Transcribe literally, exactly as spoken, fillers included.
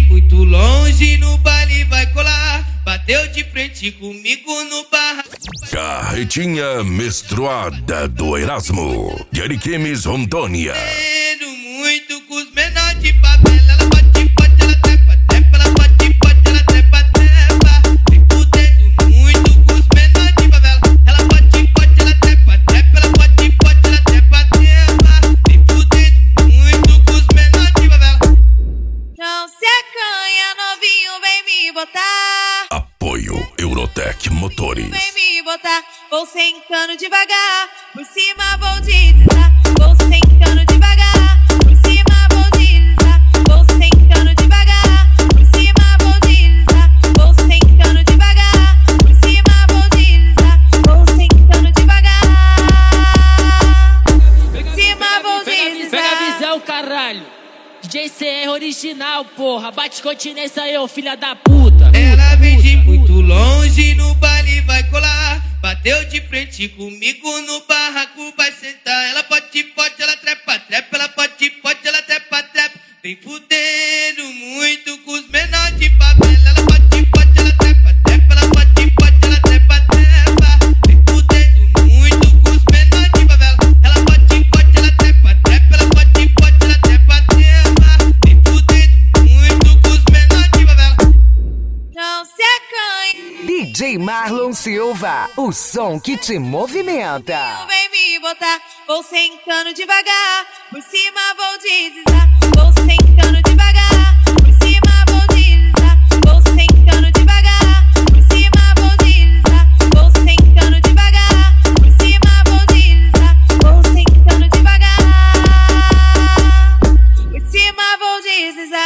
muito longe, no baile vai colar. Bateu de frente comigo no barraco. Carretinha menstruada do Erasmo, de Ariquemes, Rondônia. Tendo muito com os menores de favela. Ela bate, bate, ela trepa, trepa. Ela bate, bate, ela trepa, trepa. Vem fudendo muito com os menores de favela. Ela bate, bate, ela trepa, trepa. Ela bate, bate, ela trepa, trepa. Vem fudendo muito com os menores de favela. Não se acanha, novinho, vem me botar. Apoio Eurotech Motores. Vem me botar, vou sentando devagar. Por cima vou deslizar, vou sentando devagar. Por cima vou deslizar, vou sentando devagar. Por cima vou deslizar, vou sentando devagar. Por cima vou deslizar, vou sentando devagar. Por cima vou deslizar. Pega a visão, caralho. D J C R original, porra. Bate continência aí, ô filha da puta. Ela vem de muito longe, no baile vai colar. Bateu de frente comigo no barraco, vai sentar. Ela pode, pode, ela trepa, trepa. Ela pode, pode, ela trepa, trepa. Vem fudendo muito com os menores de favela. Ela pode, pode, ela trepa, trepa. Ela pode, pode, ela trepa, trepa. Vem fudendo muito com os menores de favela. Ela pode, pode, ela trepa, trepa. Ela pode, pode, ela trepa, trepa. Vem fudendo muito com os menores de favela. Não se acanhe. D J Marlon Silva, o som que te movimenta. Vem me botar, vou sentando devagar. Por cima vou deslizar, vou sentando devagar. Por cima vou deslizar, vou sentando devagar. Por cima vou deslizar, vou sentando devagar. Por cima vou deslizar, vou sentando devagar. Por cima vou deslizar.